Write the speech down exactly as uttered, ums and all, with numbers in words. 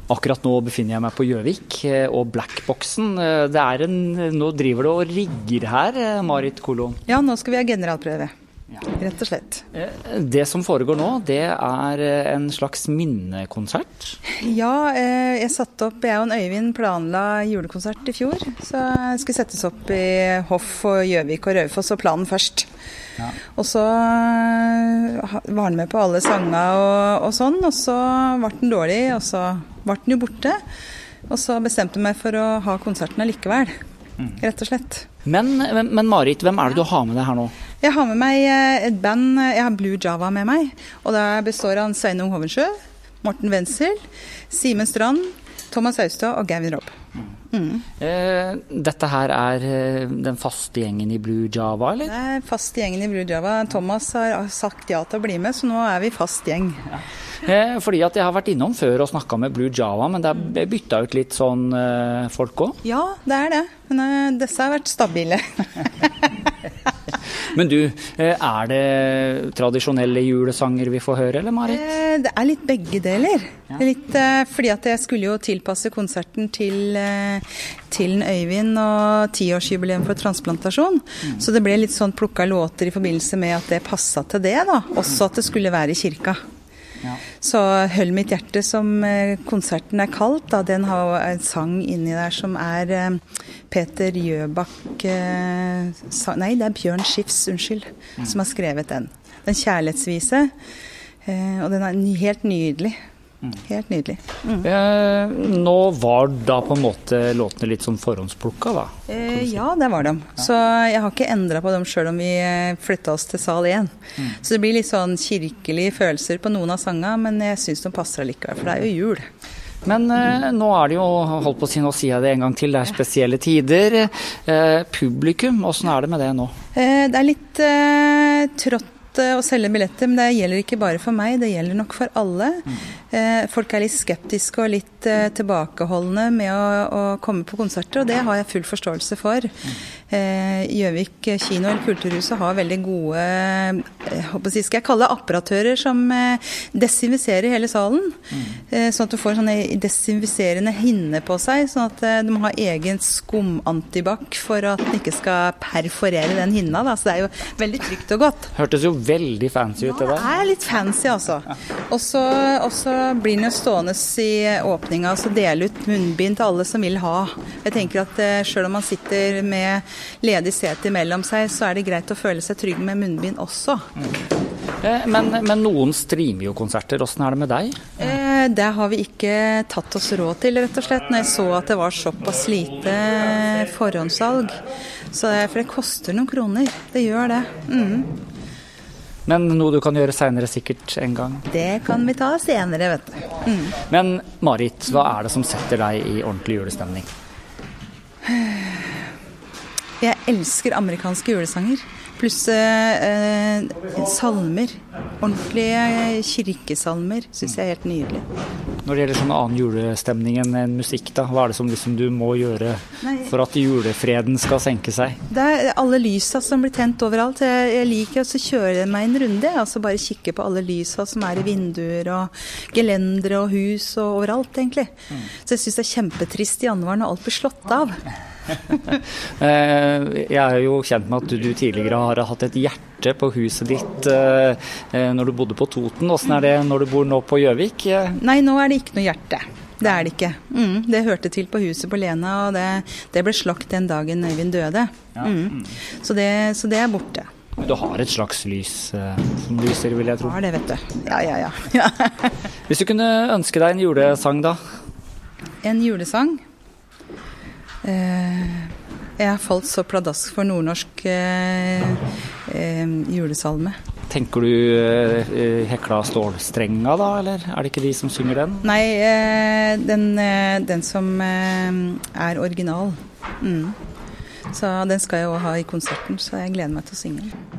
Akkurat nå befinner jeg meg på Gjøvik og Blackboxen. Det er en, nå driver det og rigger her, Marit Kolon. Ja, nå skal vi ha generalprøve, ja. Rett og slett. Det som foregår nå, det er en slags minnekonsert? Ja, jeg satte opp, jeg og Øyvind planla julekonsert i fjor, så jeg skulle settes opp i Hoff og Gjøvik og Raufoss og planen først. Ja. Og så var han med på alle sanger og, og sånn, og så ble den dårlig, og så ble den jo borte. Og så bestemte jeg meg for å ha konserten likevel, mm. rett og slett. Men, men, men Marit, hvem er det du har med deg her nå? Jeg har med meg et band, jeg har Blue Java med meg, og det består av Sveinung Hovensjø, Morten Wenzel, Simen Strand, Thomas Austad og Gavin Robb. Mm. Eh, dette her er den faste gjengen i Blue Java, eller? Det er faste gjengen i Blue Java. Thomas har sagt ja til å bli med, så nå er vi fast gjeng. Ja. Eh, fordi at jeg har vært innom før og snakket med Blue Java, men det er byttet ut litt sånn eh, folk også? Ja, det er det. Men eh, disse har vært stabile. Men du, er det tradisjonelle julesanger vi får høre, eller Marit? Det er litt begge deler. Ja. Litt, fordi at jeg skulle jo tilpasse konserten til, til Øyvind og tiårsjubileum for transplantasjon. Mm. Så det ble litt sånn plukket låter i forbindelse med at det passet til det, da. Også at det skulle være i kirka. Ja. Så Høll mitt hjerte, som konserten er kalt, da, den har en sang inni der som er Peter Jøbak eh, Nei, det er Bjørn Skifs, unnskyld, mm. som har skrevet den. Den kjærlighetsvise, eh, og den er helt nydelig. Mm. Helt nydelig. Mm. Eh, nå var da på en måte låtene litt sånn forhåndsplukka, da? Eh, ja, det var de. Ja. Så jeg har ikke endret på dem selv om vi flyttet oss til sal én. Mm. Så det blir litt sånn kirkelige følelser på noen av sangene, men jeg synes de passer likevel, for det er jo jul. Men eh, nå er det jo, holdt på å si, nå sier jeg det en gang til, det er spesielle tider. Eh, publikum, hvordan er det med det nå? Eh, det er litt eh, trått å selge billetter, men det gjelder ikke bare for meg, det gjelder nok for alle. Mm. Eh, folk er litt skeptiske og litt eh, tilbakeholdende med å, å komme på konserter, og det har jeg full forståelse for. Mm. Eh, Gjøvik kino eller Kulturhuset har veldig gode, eh, håper jeg, skal jeg kalle apparatører som eh, desinfiserer hele salen. Mm. Eh, sånn at du får sånne desinfiserende hinne på seg, sånn at eh, du må ha egen skumantibac for at den ikke skal perforere den hinna, da. Så det er jo veldig trygt og godt. Hørtes jo veldig fancy ut det der. Ja, det er litt fancy altså. Og så, og så blir den jo stående i åpninga og så dele ut munnbind til alle som vil ha. Jeg tenker at eh, selv om man sitter med ledig sete imellom seg, så er det greit å føle seg trygg med munnbind også. Mm. Eh, men, men noen streamer jo konserter. Hvordan er det med deg? Eh, det har vi ikke tatt oss råd til, rett og slett, når jeg så at det var såpass lite forhåndssalg. Så, for det koster noen kroner. Det gjør det. Mm. Men noe du kan gjøre senere sikkert en gang? Det kan vi ta senere, vet du. Mm. Men Marit, hva er det som setter deg i ordentlig julestemning? Jeg elsker amerikanske julesanger. Pluss eh, salmer. Ordentlige kirkesalmer synes jeg er helt nydelig. Når det gjelder sånn annen julestemning enn musikk, da, hva er det som liksom du må gjøre Nei. for at julefreden skal senke seg? Det er alle lysa som blir tent overalt. Jeg, jeg liker å kjøre meg en runde, altså bare kikke på alle lysa som er i vinduer og gelendere og hus og overalt, egentlig. Mm. Så jeg synes det er kjempetrist i januar når alt blir slått av. Jeg er jo kjent med at du tidligere har hatt et hjerte på huset ditt når du bodde på Toten. Hvordan er det når du bor nå på Gjøvik? Nei, nå er det ikke noe hjerte. Det er det ikke. Mm, det hørte til på huset på Lena, og det, det ble slakt den dagen Øyvind døde. Mm. Så, det, så det er borte. Du har et slags lys som lyser, vil jeg tro. Ja, det vet du. Ja, ja, ja. ja. Hvis du kunne ønske deg en julesang da? En julesang? Jeg har falt så pladask for nordnorsk eh, eh, julesalme. Tenker du eh, Hekla Stålstrenga da, eller er det ikke de som synger den? Nei, eh, den, eh, den som eh, er original. Mm. Så den skal jeg også ha i konserten, så jeg gleder meg til å synge den.